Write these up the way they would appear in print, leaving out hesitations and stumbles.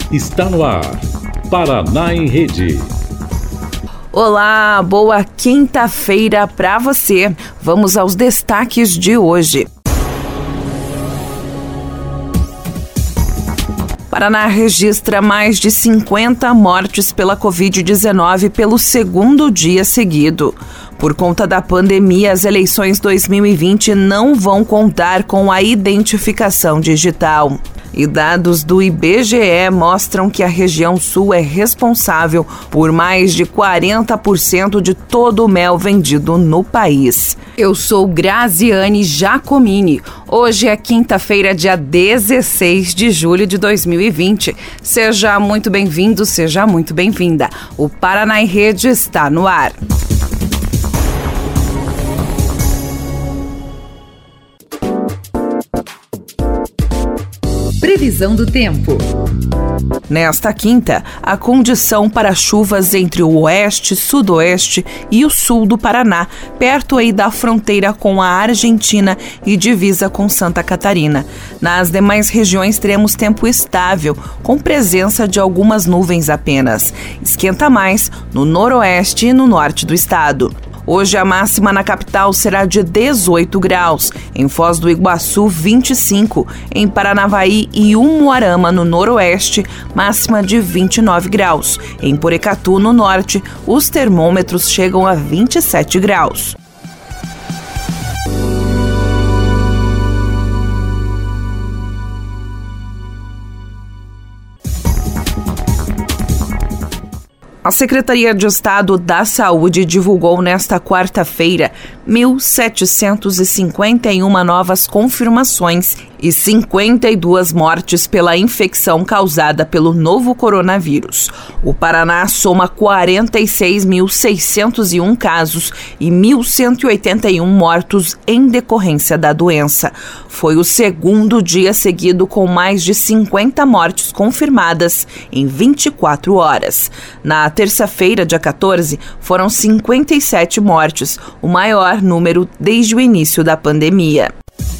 Está no ar, Paraná em Rede. Olá, boa quinta-feira para você. Vamos aos destaques de hoje. Paraná registra mais de 50 mortes pela Covid-19 pelo segundo dia seguido. Por conta da pandemia, as eleições 2020 não vão contar com a identificação digital. E dados do IBGE mostram que a região sul é responsável por mais de 40% de todo o mel vendido no país. Eu sou Graziane Giacomini. Hoje é quinta-feira, dia 16 de julho de 2020. Seja muito bem-vindo, seja muito bem-vinda. O Paraná em Rede está no ar. Previsão do tempo. Nesta quinta, a condição para chuvas entre o oeste, sudoeste e o sul do Paraná, perto aí da fronteira com a Argentina e divisa com Santa Catarina. Nas demais regiões teremos tempo estável, com presença de algumas nuvens apenas. Esquenta mais no noroeste e no norte do estado. Hoje a máxima na capital será de 18 graus, em Foz do Iguaçu 25, em Paranavaí e Umuarama no noroeste, máxima de 29 graus. Em Porecatu no norte, os termômetros chegam a 27 graus. A Secretaria de Estado da Saúde divulgou nesta quarta-feira 1.751 novas confirmações e 52 mortes pela infecção causada pelo novo coronavírus. O Paraná soma 46.601 casos e 1.181 mortos em decorrência da doença. Foi o segundo dia seguido com mais de 50 mortes confirmadas em 24 horas. Na terça-feira, dia 14, foram 57 mortes, o maior número desde o início da pandemia.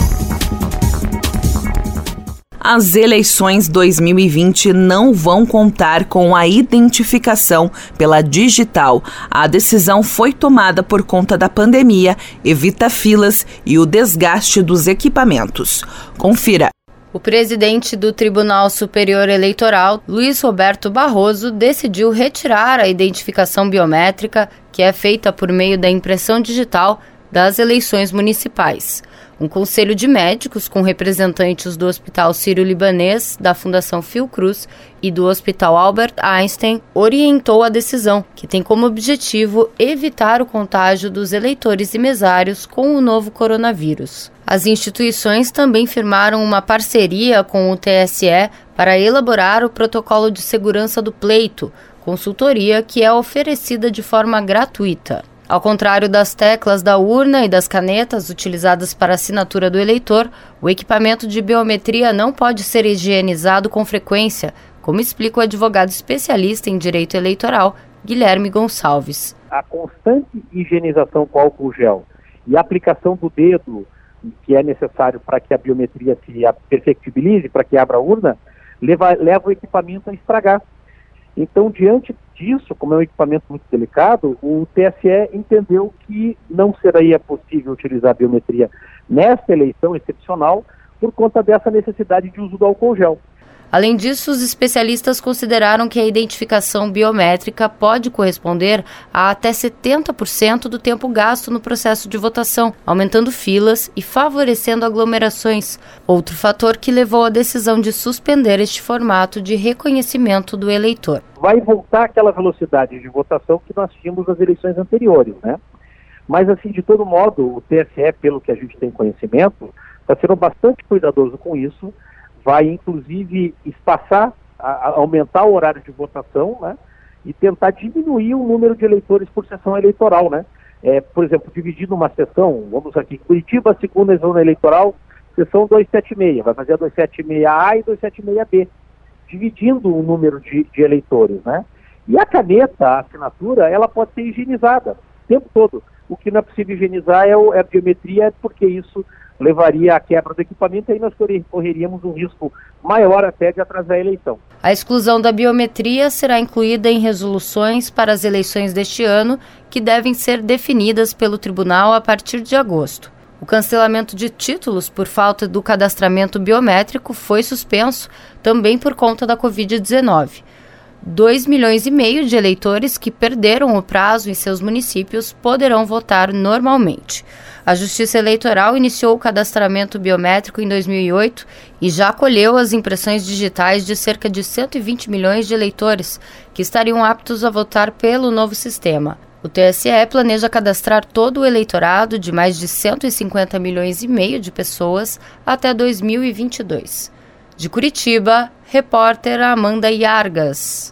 As eleições 2020 não vão contar com a identificação pela digital. A decisão foi tomada por conta da pandemia, evita filas e o desgaste dos equipamentos. Confira. O presidente do Tribunal Superior Eleitoral, Luiz Roberto Barroso, decidiu retirar a identificação biométrica, que é feita por meio da impressão digital, das eleições municipais. Um conselho de médicos com representantes do Hospital Sírio-Libanês, da Fundação Fiocruz e do Hospital Albert Einstein orientou a decisão, que tem como objetivo evitar o contágio dos eleitores e mesários com o novo coronavírus. As instituições também firmaram uma parceria com o TSE para elaborar o protocolo de segurança do pleito, consultoria que é oferecida de forma gratuita. Ao contrário das teclas da urna e das canetas utilizadas para a assinatura do eleitor, o equipamento de biometria não pode ser higienizado com frequência, como explica o advogado especialista em direito eleitoral, Guilherme Gonçalves. A constante higienização com álcool gel e a aplicação do dedo, que é necessário para que a biometria se perfectibilize, para que abra a urna, leva o equipamento a estragar. Então, diante disso, como é um equipamento muito delicado, o TSE entendeu que não seria possível utilizar a biometria nesta eleição excepcional por conta dessa necessidade de uso do álcool gel. Além disso, os especialistas consideraram que a identificação biométrica pode corresponder a até 70% do tempo gasto no processo de votação, aumentando filas e favorecendo aglomerações. Outro fator que levou à decisão de suspender este formato de reconhecimento do eleitor. Vai voltar aquela velocidade de votação que nós tínhamos nas eleições anteriores, né? Mas, assim, de todo modo, o TSE, pelo que a gente tem conhecimento, está sendo bastante cuidadoso com isso. Vai, inclusive, espaçar, aumentar o horário de votação, né, e tentar diminuir o número de eleitores por sessão eleitoral, né. Por exemplo, dividindo uma sessão, vamos aqui, Curitiba, segunda zona eleitoral, sessão 276, vai fazer a 276A e 276B, dividindo o número de eleitores, né. E a caneta, a assinatura, ela pode ser higienizada o tempo todo. O que não é possível higienizar é a biometria, porque isso levaria à quebra do equipamento, e aí nós correríamos um risco maior até de atrasar a eleição. A exclusão da biometria será incluída em resoluções para as eleições deste ano, que devem ser definidas pelo tribunal a partir de agosto. O cancelamento de títulos por falta do cadastramento biométrico foi suspenso também por conta da Covid-19. 2,5 milhões de eleitores que perderam o prazo em seus municípios poderão votar normalmente. A Justiça Eleitoral iniciou o cadastramento biométrico em 2008 e já colheu as impressões digitais de cerca de 120 milhões de eleitores que estariam aptos a votar pelo novo sistema. O TSE planeja cadastrar todo o eleitorado de mais de 150,5 milhões de pessoas até 2022. De Curitiba, repórter Amanda Iargas.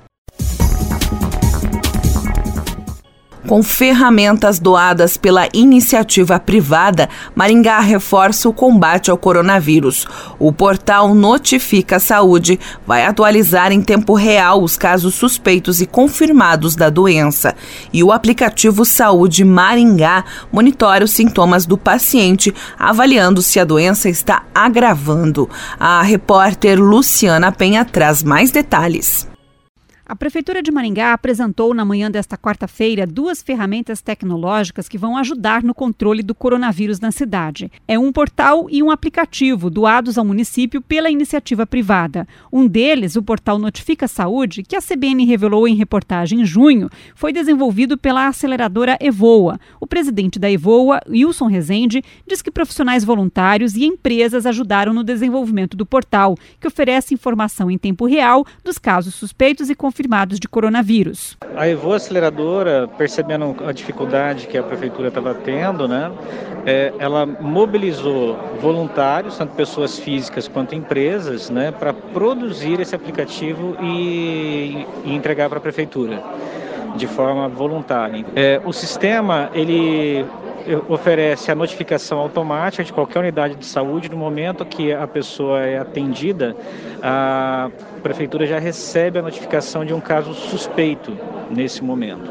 Com ferramentas doadas pela iniciativa privada, Maringá reforça o combate ao coronavírus. O portal Notifica Saúde vai atualizar em tempo real os casos suspeitos e confirmados da doença. E o aplicativo Saúde Maringá monitora os sintomas do paciente, avaliando se a doença está agravando. A repórter Luciana Penha traz mais detalhes. A Prefeitura de Maringá apresentou na manhã desta quarta-feira 2 ferramentas tecnológicas que vão ajudar no controle do coronavírus na cidade. É um portal e um aplicativo doados ao município pela iniciativa privada. Um deles, o portal Notifica Saúde, que a CBN revelou em reportagem em junho, foi desenvolvido pela aceleradora Evoa. O presidente da Evoa, Wilson Rezende, diz que profissionais voluntários e empresas ajudaram no desenvolvimento do portal, que oferece informação em tempo real dos casos suspeitos e confirmados de coronavírus. A Evoa Aceleradora, percebendo a dificuldade que a Prefeitura estava tendo, ela mobilizou voluntários, tanto pessoas físicas quanto empresas, para produzir esse aplicativo e entregar para a Prefeitura de forma voluntária. O sistema, ele oferece a notificação automática de qualquer unidade de saúde. No momento que a pessoa é atendida, a Prefeitura já recebe a notificação de um caso suspeito nesse momento,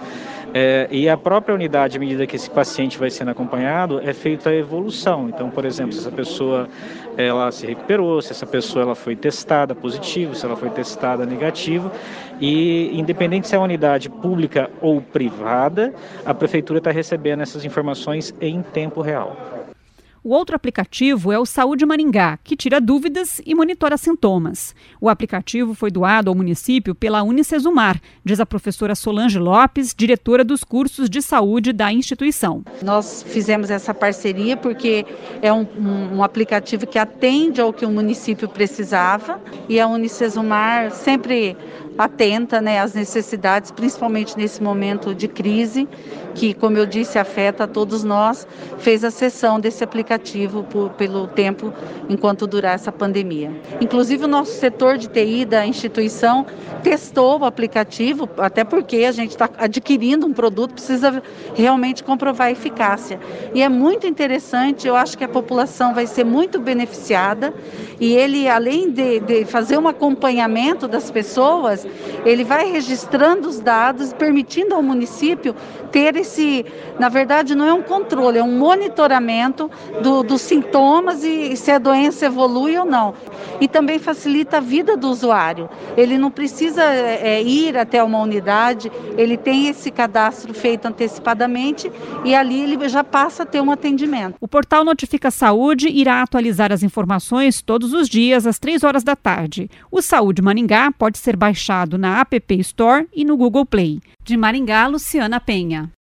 E a própria unidade, à medida que esse paciente vai sendo acompanhado, é feita a evolução. Então, por exemplo, se essa pessoa ela se recuperou, se essa pessoa ela foi testada positivo, se ela foi testada negativo, e independente se é uma unidade pública ou privada, a Prefeitura está recebendo essas informações em tempo real. O outro aplicativo é o Saúde Maringá, que tira dúvidas e monitora sintomas. O aplicativo foi doado ao município pela Unicesumar, diz a professora Solange Lopes, diretora dos cursos de saúde da instituição. Nós fizemos essa parceria porque é um aplicativo que atende ao que o município precisava, e a Unicesumar sempre atenta às necessidades, principalmente nesse momento de crise, que, como eu disse, afeta a todos nós, fez a cessão desse aplicativo pelo tempo enquanto durar essa pandemia. Inclusive, o nosso setor de TI da instituição testou o aplicativo, até porque a gente está adquirindo um produto, precisa realmente comprovar a eficácia. E é muito interessante, eu acho que a população vai ser muito beneficiada, e ele, além de fazer um acompanhamento das pessoas, ele vai registrando os dados, permitindo ao município ter esse, na verdade não é um controle, é um monitoramento dos sintomas e se a doença evolui ou não. E também facilita a vida do usuário. Ele não precisa ir até uma unidade, ele tem esse cadastro feito antecipadamente e ali ele já passa a ter um atendimento. O portal Notifica Saúde irá atualizar as informações todos os dias às 3h da tarde. O Saúde Maringá pode ser baixado na App Store e no Google Play. De Maringá, Luciana Penha.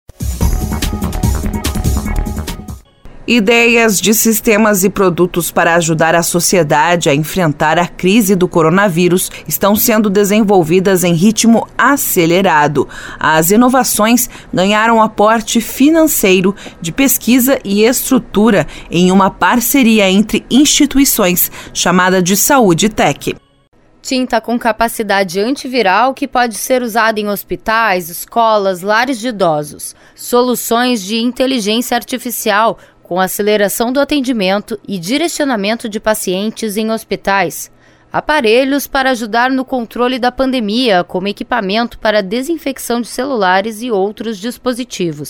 Ideias de sistemas e produtos para ajudar a sociedade a enfrentar a crise do coronavírus estão sendo desenvolvidas em ritmo acelerado. As inovações ganharam aporte financeiro, de pesquisa e estrutura em uma parceria entre instituições chamada de Saúde Tech. Tinta com capacidade antiviral que pode ser usada em hospitais, escolas, lares de idosos. Soluções de inteligência artificial com aceleração do atendimento e direcionamento de pacientes em hospitais. Aparelhos para ajudar no controle da pandemia, como equipamento para desinfecção de celulares e outros dispositivos.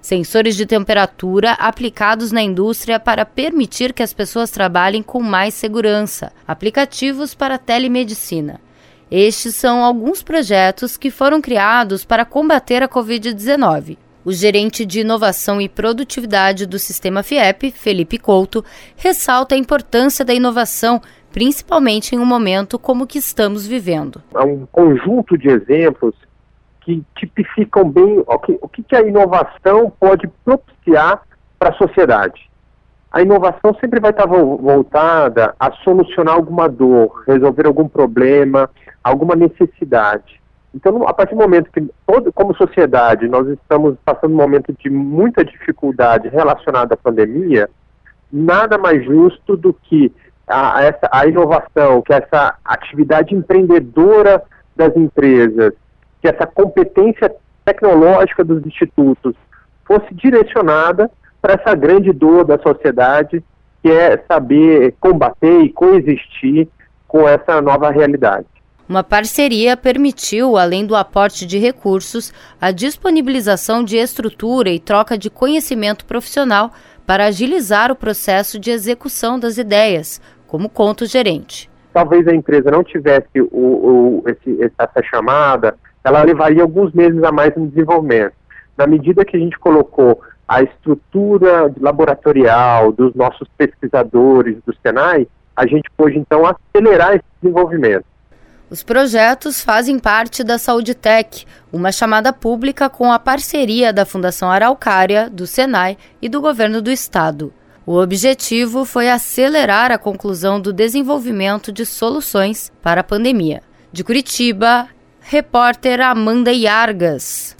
sensores de temperatura aplicados na indústria para permitir que as pessoas trabalhem com mais segurança, aplicativos para telemedicina. Estes são alguns projetos que foram criados para combater a Covid-19. O gerente de inovação e produtividade do Sistema FIEP, Felipe Couto, ressalta a importância da inovação, principalmente em um momento como o que estamos vivendo. Há um conjunto de exemplos que tipificam bem o que a inovação pode propiciar para a sociedade. A inovação sempre vai estar voltada a solucionar alguma dor, resolver algum problema, alguma necessidade. Então, a partir do momento que, como sociedade, nós estamos passando um momento de muita dificuldade relacionada à pandemia, nada mais justo do que a inovação, que essa atividade empreendedora das empresas, que essa competência tecnológica dos institutos fosse direcionada para essa grande dor da sociedade, que é saber combater e coexistir com essa nova realidade. Uma parceria permitiu, além do aporte de recursos, a disponibilização de estrutura e troca de conhecimento profissional para agilizar o processo de execução das ideias, como conta o gerente. Talvez a empresa não tivesse essa chamada, ela levaria alguns meses a mais no desenvolvimento. Na medida que a gente colocou a estrutura laboratorial dos nossos pesquisadores do Senai, a gente pôde então acelerar esse desenvolvimento. Os projetos fazem parte da Saúde Tech, uma chamada pública com a parceria da Fundação Araucária, do Senai e do Governo do Estado. O objetivo foi acelerar a conclusão do desenvolvimento de soluções para a pandemia. De Curitiba, repórter Amanda Iargas.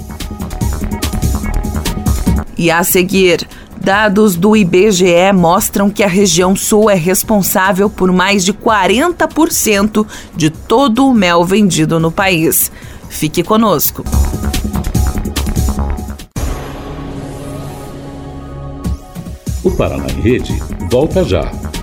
E a seguir, dados do IBGE mostram que a região sul é responsável por mais de 40% de todo o mel vendido no país. Fique conosco. O Paraná em Rede volta já.